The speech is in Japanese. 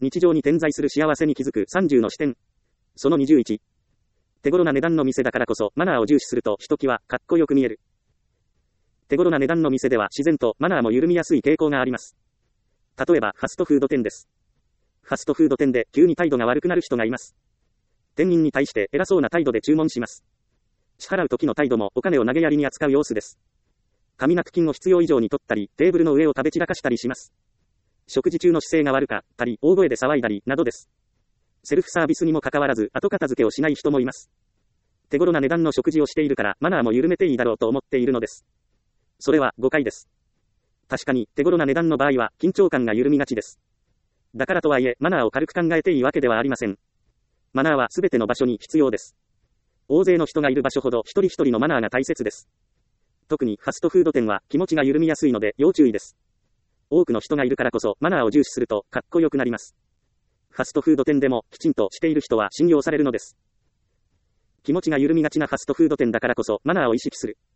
日常に点在する幸せに気づく30の視点。その21。手頃な値段の店だからこそマナーを重視するとひときわかっこよく見える。手頃な値段の店では自然とマナーも緩みやすい傾向があります。例えばファストフード店です。ファストフード店で急に態度が悪くなる人がいます。店員に対して偉そうな態度で注文します。支払う時の態度もお金を投げやりに扱う様子です。紙ナプキンを必要以上に取ったり、テーブルの上を食べ散らかしたりします。食事中の姿勢が悪かったり、大声で騒いだり、などです。セルフサービスにもかかわらず、後片付けをしない人もいます。手頃な値段の食事をしているから、マナーも緩めていいだろうと思っているのです。それは誤解です。確かに、手頃な値段の場合は、緊張感が緩みがちです。だからとはいえ、マナーを軽く考えていいわけではありません。マナーはすべての場所に必要です。大勢の人がいる場所ほど、一人一人のマナーが大切です。特にファストフード店は気持ちが緩みやすいので要注意です。多くの人がいるからこそマナーを重視するとかっこよくなります。ファストフード店でもきちんとしている人は信用されるのです。気持ちが緩みがちなファストフード店だからこそマナーを意識する。